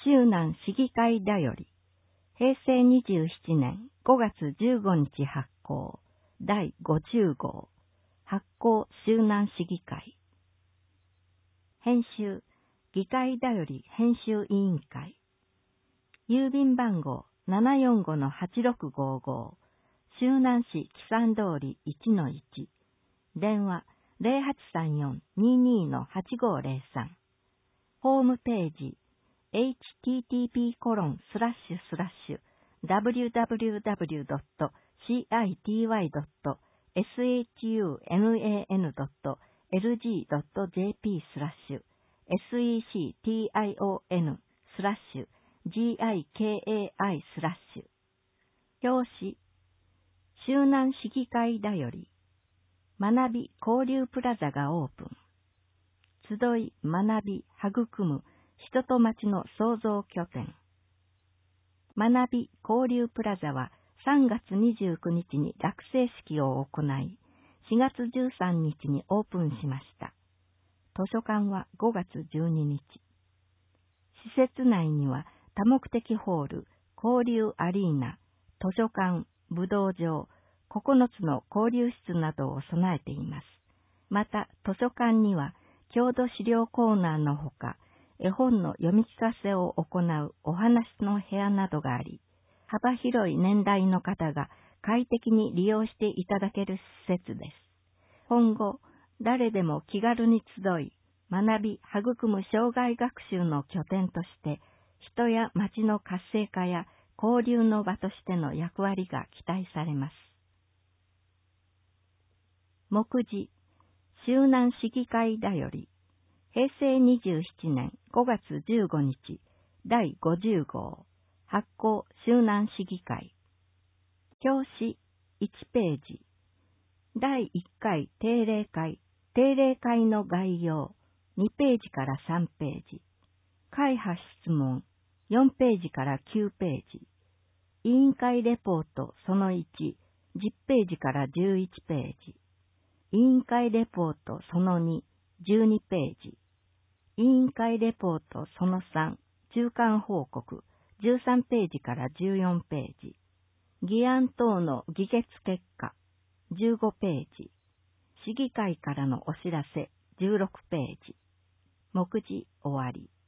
周南市議会だより、平成27年5月15日発行、第50号、発行周南市議会。編集、議会だより編集委員会。郵便番号745-8655、周南市木山通り 1-1、電話0834-22-8503。ホームページ、http://www.cition.lg.jp/gikai/gikai/。表紙、周南市議会だより、学び交流プラザがオープン。集い、学び、育む、人と町の創造拠点。学び交流プラザは3月29日に落成式を行い、4月13日にオープンしました。図書館は5月12日。施設内には多目的ホール、交流アリーナ、図書館、武道場、9つの交流室などを備えています。また、図書館には郷土資料コーナーのほか、絵本の読み聞かせを行うお話の部屋などがあり、幅広い年代の方が快適に利用していただける施設です。今後、誰でも気軽に集い、学び、育む生涯学習の拠点として、人や町の活性化や交流の場としての役割が期待されます。目次、周南市議会だより、平成27年5月15日、第50号、発行周南市議会。表紙1ページ。第1回定例会、定例会の概要2ページから3ページ。会派質問4ページから9ページ。委員会レポートその1、10ページから11ページ。委員会レポートその2、12ページ。委員会レポートその3、中間報告、13ページから14ページ。議案等の議決結果、15ページ。市議会からのお知らせ、16ページ。目次終わり。